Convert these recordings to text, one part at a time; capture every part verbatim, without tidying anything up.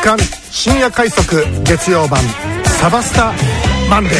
刊深夜快速月曜版サバスタマンデー。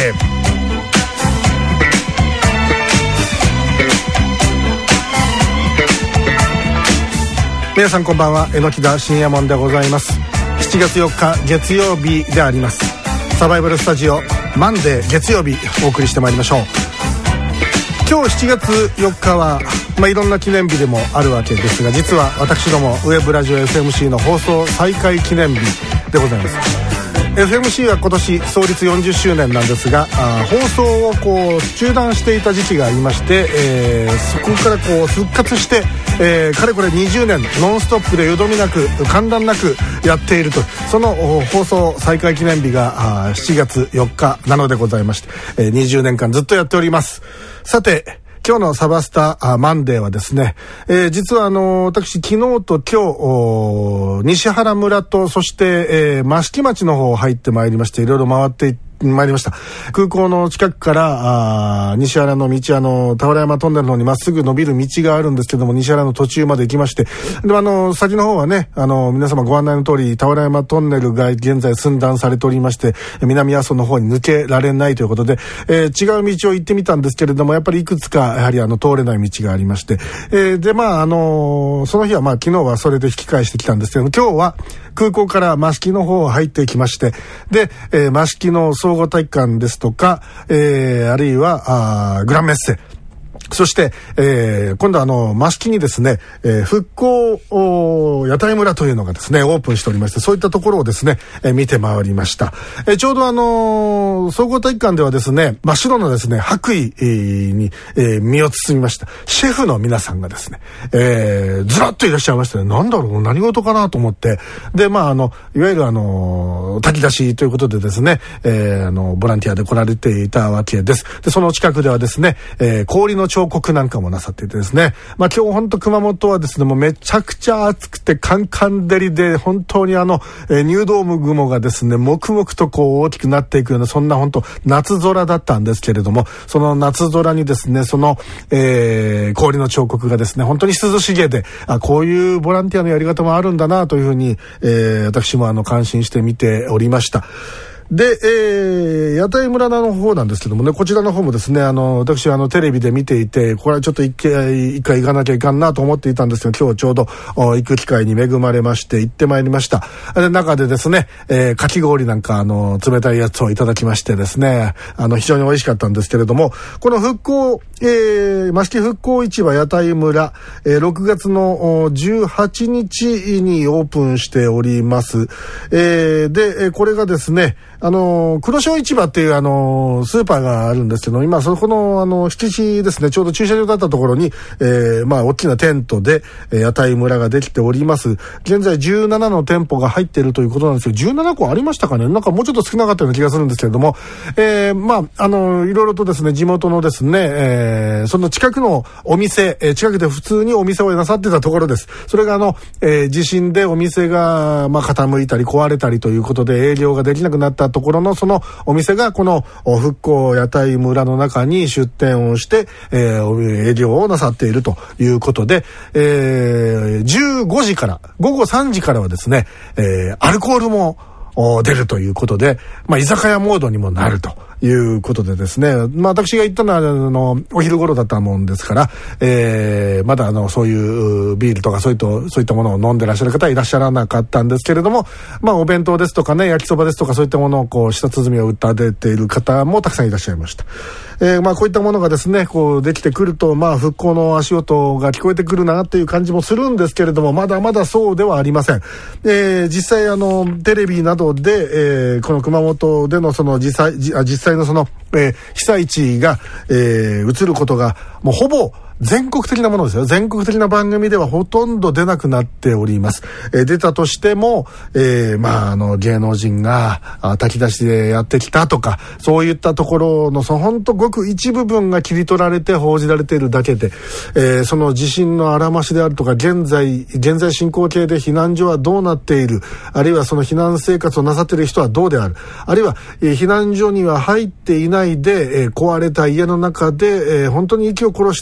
皆さんこんばんは、榎木田深夜門でございます。しちがつよっか月曜日であります。サバイバルスタジオマンデー月曜日お送りしてまいりましょう。今日しちがつよっかは、まあ、いろんな記念日でもあるわけですが、実は私どもウェブラジオ エスエムシー の放送再開記念日でございます。 エスエムシー は今年創立よんじゅっしゅうねんなんですが、あ放送をこう中断していた時期がありまして、えー、そこからこう復活して、えー、かれこれにじゅうねんノンストップでよどみなく間断なくやっていると、その放送再開記念日がしちがつよっかなのでございまして、えー、にじゅうねんかんずっとやっております。さて今日のサバスタマンデーはですね、えー、実はあの私昨日と今日西原村とそして、えー、益城町の方入ってまいりまして、いろいろ回っていって参りました。空港の近くからあ西原の道、あの俵山トンネルの方にまっすぐ伸びる道があるんですけども、西原の途中まで行きまして、であの先の方はね、あの皆様ご案内の通り俵山トンネルが現在寸断されておりまして、南阿蘇の方に抜けられないということで、えー、違う道を行ってみたんですけれども、やっぱりいくつかやはりあの通れない道がありまして、えー、でまああのその日はまあ昨日はそれで引き返してきたんですけども、今日は空港から益城の方入ってきまして、で、えー、益城の総合体育館ですとか、えー、あるいはあグランメッセ、そして、えー、今度はあの益城にですね、えー、復興屋台村というのがですねオープンしておりまして、そういったところをですね、えー、見て回りました。えー、ちょうどあのー、総合体育館ではですね、真っ白なですね白衣、えー、に、えー、身を包みましたシェフの皆さんがですね、えー、ずらっといらっしゃいましたね。なんだろう、何事かなと思って、でまああのいわゆるあの炊き出しということでですね、えー、あのボランティアで来られていたわけです。でその近くではですね、えー、氷の彫刻なんかもなさっていてですね、まあ今日本当熊本はですねもうめちゃくちゃ暑くてカンカン照りで、本当にあの、えー、入道雲がですね黙々とこう大きくなっていくような、そんな本当夏空だったんですけれども、その夏空にですねその、えー、氷の彫刻がですね本当に涼しげで、あこういうボランティアのやり方もあるんだなというふうに、えー、私もあの感心して見ておりました。で、えー、屋台村の方なんですけどもね、こちらの方もですね、あの、私はあの、テレビで見ていて、これはちょっと一回、一回行かなきゃいかんなと思っていたんですけど、今日ちょうど行く機会に恵まれまして行ってまいりました。で、中でですね、えー、かき氷なんか、あの、冷たいやつをいただきましてですね、あの、非常に美味しかったんですけれども、この復興、えー、益城復興市場屋台村、えー、ろくがつのじゅうはちにちにオープンしております。えー、で、これがですね、あの黒潮市場っていうあのスーパーがあるんですけど、今そこのあの敷地ですね、ちょうど駐車場だったところに、えー、まあ大きなテントで屋台村ができております。現在じゅうななの店舗が入っているということなんですけど、じゅうななこありましたかね、なんかもうちょっと少なかったような気がするんですけれども、えー、まああのいろいろとですね地元のですね、えー、その近くのお店、えー、近くで普通にお店をなさってたところです。それがあの、えー、地震でお店がまあ傾いたり壊れたりということで営業ができなくなったところのそのお店がこの復興屋台村の中に出店をして、えー、営業をなさっているということで、えー、じゅうごじからごごさんじからはですね、えー、アルコールも出るということで、まあ居酒屋モードにもなるということでですね、まあ私が行ったのはあのお昼頃だったもんですから、えー、まだあのそういうビールとかそういったそういったものを飲んでらっしゃる方はいらっしゃらなかったんですけれども、まあお弁当ですとかね、焼きそばですとかそういったものをこう舌鼓を打たれている方もたくさんいらっしゃいました。えー、まあこういったものがですねこうできてくると、まあ復興の足音が聞こえてくるなっていう感じもするんですけれども、まだまだそうではありません。えー、実際あのテレビなどで、えー、この熊本でのその実際実際のその、えー、被災地が、えー、映ることがもうほぼ全国的なものですよ。全国的な番組ではほとんど出なくなっております。えー、出たとしても、えー、まああの芸能人が炊き出しでやってきたとか、そういったところのその本当ごく一部分が切り取られて報じられているだけで、えー、その地震のあらましであるとか、現在現在進行形で避難所はどうなっている、あるいはその避難生活をなさっている人はどうである、あるいは、えー、避難所には入っていないで、えー、壊れた家の中で、えー、本当に息を殺して生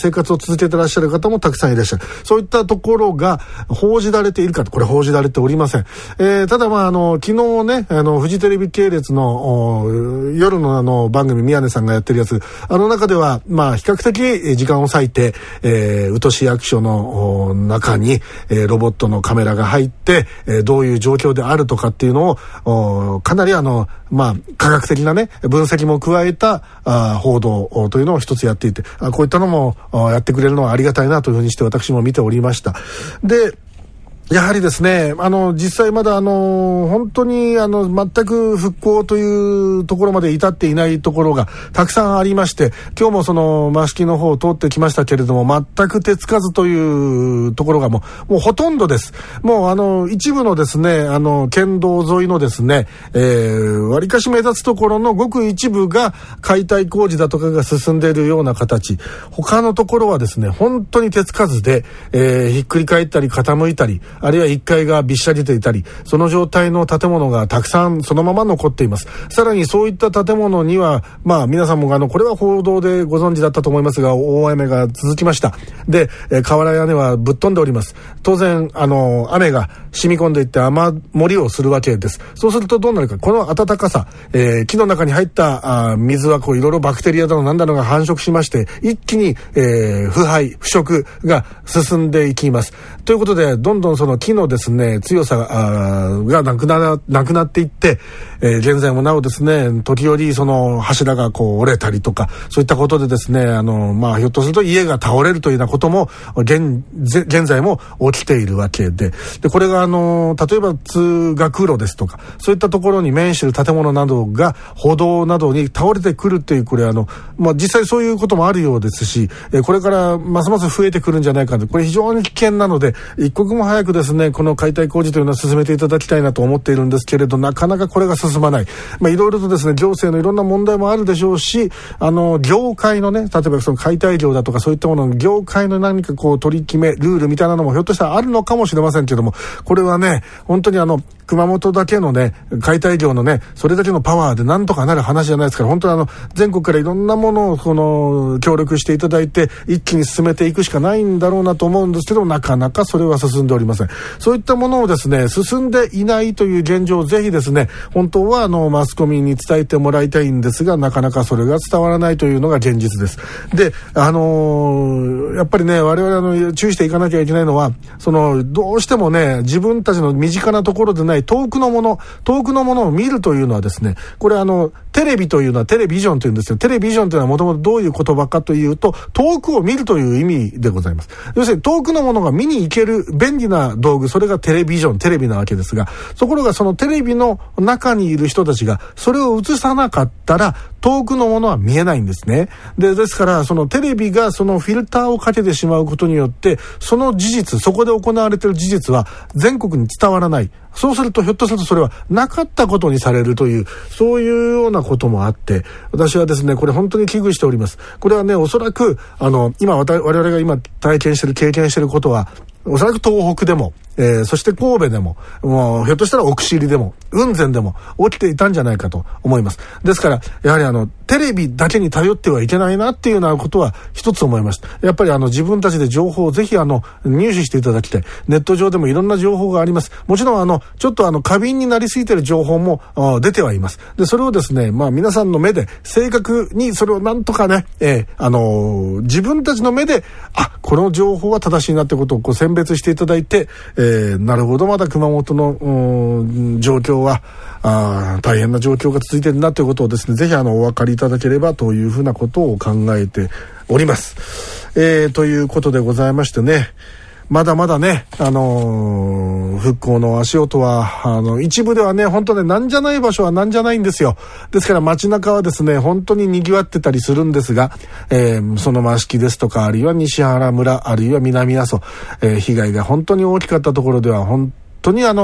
生活を続けてらっしゃる方もたくさんいらっしゃる。そういったところが報じられているかと、これ報じられておりません。えー、ただまああの昨日ね、あのフジテレビ系列の夜のあの番組、宮根さんがやってるやつ、あの中ではまあ比較的時間を割いて、えー、宇土市役所の中に、えー、ロボットのカメラが入って、えー、どういう状況であるとかっていうのをかなりあのまあ科学的なね分析も加えたあ報道というのを一つやっていて、あこういったのもやってくれるのはありがたいなというふうにして私も見ておりました。でやはりですね、あの、実際まだあの、本当にあの、全く復興というところまで至っていないところがたくさんありまして、今日もその、益城の方を通ってきましたけれども、全く手つかずというところがもう、もうほとんどです。もうあの、一部のですね、あの、県道沿いのですね、えー、割かし目立つところのごく一部が解体工事だとかが進んでいるような形。他のところはですね、本当に手つかずで、えー、ひっくり返ったり傾いたり、あるいはいっかいがびっしゃりといたり、その状態の建物がたくさんそのまま残っています。さらにそういった建物には、まあ皆さんもあのこれは報道でご存知だったと思いますが、大雨が続きました。で、えー、瓦屋根はぶっ飛んでおります。当然あの雨が染み込んでいって雨漏りをするわけです。そうするとどうなるか、この暖かさ、えー、木の中に入ったあ水はこういろいろバクテリアだのなんだのが繁殖しまして、一気に、えー、腐敗腐食が進んでいきます。ということで、どんどんその木のですね強さががなくななくなっていって、えー、現在もなおですね時折その柱がこう折れたりとか、そういったことでですねあのまあひょっとすると家が倒れるというようなことも現現在も起きているわけで、でこれがあの例えば通学路ですとかそういったところに面している建物などが歩道などに倒れてくるっていう、これあのまあ実際そういうこともあるようですし、えー、これからますます増えてくるんじゃないかと、これ非常に危険なので一刻も早くですねこの解体工事というのは進めていただきたいなと思っているんですけれど、なかなかこれが進まない。まあいろいろとですね行政のいろんな問題もあるでしょうし、あの業界のね、例えばその解体業だとかそういったものの業界の何かこう取り決めルールみたいなのもひょっとしたらあるのかもしれませんけれども、これはね本当にあの熊本だけのね解体業のねそれだけのパワーでなんとかなる話じゃないですから、本当にあの全国からいろんなものをこの協力していただいて一気に進めていくしかないんだろうなと思うんですけど、なかなかそれは進んでおりません。そういったものをですね進んでいないという現状をぜひですね本当はあのマスコミに伝えてもらいたいんですが、なかなかそれが伝わらないというのが現実です。で、あのー、やっぱりね我々あの注意していかなきゃいけないのは、そのどうしてもね自分たちの身近なところでない遠くのもの遠くのものを見るというのはですね、これあのテレビというのはテレビジョンというんですよ。テレビジョンというのはもともとどういう言葉かというと、遠くを見るという意味でございます。要するに遠くのものが見に行ける便利な道具、それがテレビジョン、テレビなわけですが、ところがそのテレビの中にいる人たちがそれを映さなかったら遠くのものは見えないんですね。で、ですからそのテレビがそのフィルターをかけてしまうことによって、その事実、そこで行われている事実は全国に伝わらない。そうするとひょっとするとそれはなかったことにされるという、そういうようなこともあって、私はですねこれ本当に危惧しております。これはねおそらくあの今我々が今体験している経験していることはおそらく東北でも、えー、そして神戸でも、もうひょっとしたら奥尻でも雲仙でも起きていたんじゃないかと思います。ですからやはりあのテレビだけに頼ってはいけないなっていうようなことは一つ思いました。やっぱりあの自分たちで情報をぜひあの入手していただきたい。ネット上でもいろんな情報があります。もちろんあのちょっとあの過敏になりすぎている情報も出てはいます。でそれをですねまあ皆さんの目で正確にそれをなんとかね、えー、あのー、自分たちの目であこの情報は正しいなってことをこう選別していただいて、えー、なるほどまだ熊本の状況はあ大変な状況が続いているなということをですねぜひあのお分かりいただければというふうなことを考えております。えー、ということでございましてね、まだまだね、あのー、復興の足音は、あの、一部ではね、本当ね、なんじゃない場所はなんじゃないんですよ。ですから街中はですね、本当に賑わってたりするんですが、えー、その益城ですとか、あるいは西原村、あるいは南阿蘇、えー、被害が本当に大きかったところでは、本当にあの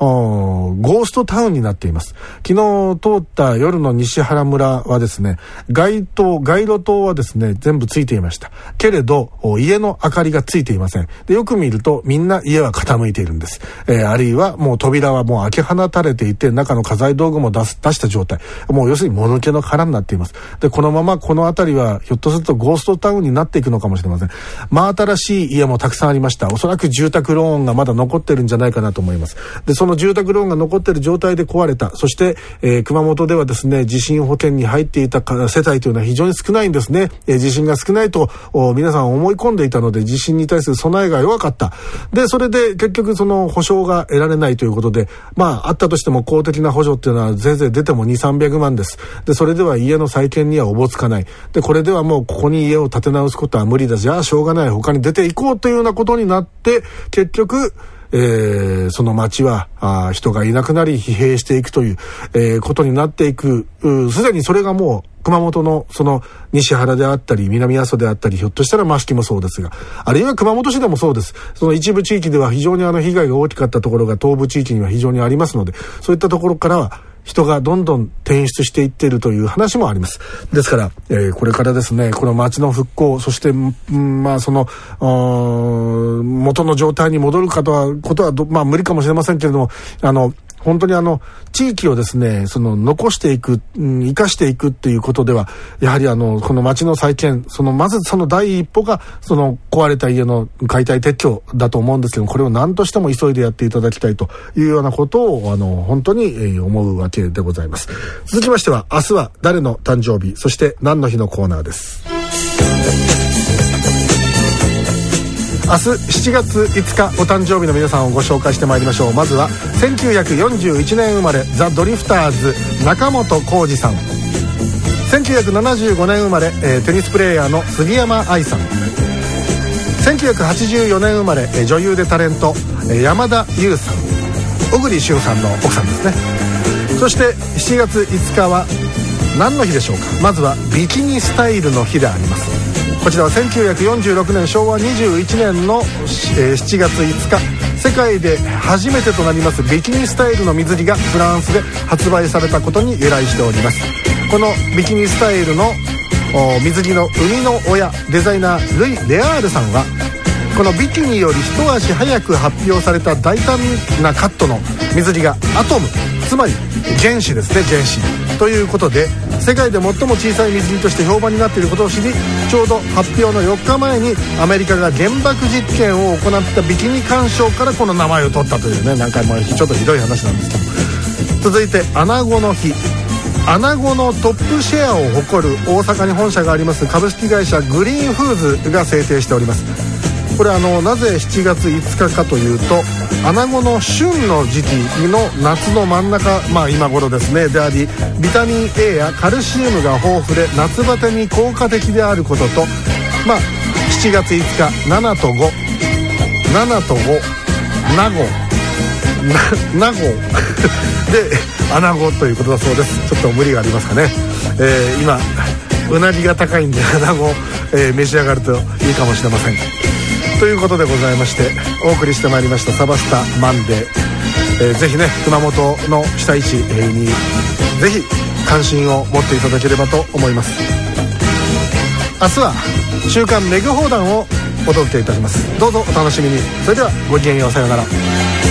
ゴーストタウンになっています。昨日通った夜の西原村はですね、街灯街路灯はですね全部ついていましたけれど、家の明かりがついていません。でよく見るとみんな家は傾いているんです。えー、あるいはもう扉はもう開け放たれていて、中の家財道具も出す出した状態、もう要するに物気の殻になっています。でこのままこの辺りはひょっとするとゴーストタウンになっていくのかもしれません。真新しい家もたくさんありました。おそらく住宅ローンがまだ残ってるんじゃないかなと思います。でその住宅ローンが残っている状態で壊れた、そして、えー、熊本ではですね地震保険に入っていた世帯というのは非常に少ないんですね。えー、地震が少ないと皆さん思い込んでいたので、地震に対する備えが弱かった。でそれで結局その保証が得られないということで、まああったとしても公的な補助っていうのはぜいぜい出てもにせんさんびゃくまんです。でそれでは家の再建にはおぼつかない。でこれではもうここに家を建て直すことは無理だ、じゃあしょうがない、他に出ていこうというようなことになって、結局えー、その町はあ人がいなくなり疲弊していくという、えー、ことになっていく。すでにそれがもう熊本のその西原であったり南阿蘇であったり、ひょっとしたら益城もそうですが、あるいは熊本市でもそうです。その一部地域では非常にあの被害が大きかったところが東部地域には非常にありますので、そういったところからは人がどんどん転出していっているという話もあります。ですから、えー、これからですね、この町の復興、そして、うん、まあその元の状態に戻るかとはことはまあ無理かもしれませんけれども、あの本当にあの地域をですねその残していく、うん、生かしていくっていうことでは、やはりあのこの町の再建、そのまずその第一歩がその壊れた家の解体撤去だと思うんですけども、これを何としても急いでやっていただきたいというようなことをあの本当に、えー、思うわけでございます。続きましては、明日は誰の誕生日、そして何の日のコーナーです。明日しちがついつかお誕生日の皆さんをご紹介してまいりましょう。まずはせんきゅうひゃくよんじゅういちねん生まれ、ザ・ドリフターズ中本浩二さん。せんきゅうひゃくななじゅうごねん生まれ、えー、テニスプレーヤーの杉山愛さん。せんきゅうひゃくはちじゅうよねん生まれ、えー、女優でタレント、えー、山田優さん、小栗旬さんの奥さんですね。そしてしちがついつかは何の日でしょうか。まずはビキニスタイルの日であります。こちらはせんきゅうひゃくよんじゅうろくねんしょうわにじゅういちねんの、えー、しちがついつか、世界で初めてとなりますビキニスタイルの水着がフランスで発売されたことに由来しております。このビキニスタイルの水着の生みの親、デザイナールイ・レアールさんは、このビキニより一足早く発表された大胆なカットの水着がアトム、つまり原子ですね、原子ということで、世界で最も小さい水着として評判になっていることを知り、ちょうど発表のよっかまえにアメリカが原爆実験を行ったビキニ鑑賞からこの名前を取ったというね、なんかもうちょっとひどい話なんですけど。続いてアナゴの日。アナゴのトップシェアを誇る大阪に本社があります株式会社グリーンフーズが制定しております。これあのなぜしちがついつかかというと、アナゴの旬の時期の夏の真ん中、まあ今頃ですねであり、ビタミン A やカルシウムが豊富で夏バテに効果的であることと、まあしちがついつかななとご、ななとご、なごな、なごでアナゴということだそうです。ちょっと無理がありますかね。えー、今うなぎが高いんでアナゴ、えー、召し上がるといいかもしれません。ということでございまして、お送りしてまいりましたサバスタマンデー、えー、ぜひね熊本の被災地にぜひ関心を持っていただければと思います。明日は週刊メグ砲弾をお届けいたします。どうぞお楽しみに。それではごきげんよう、さようなら。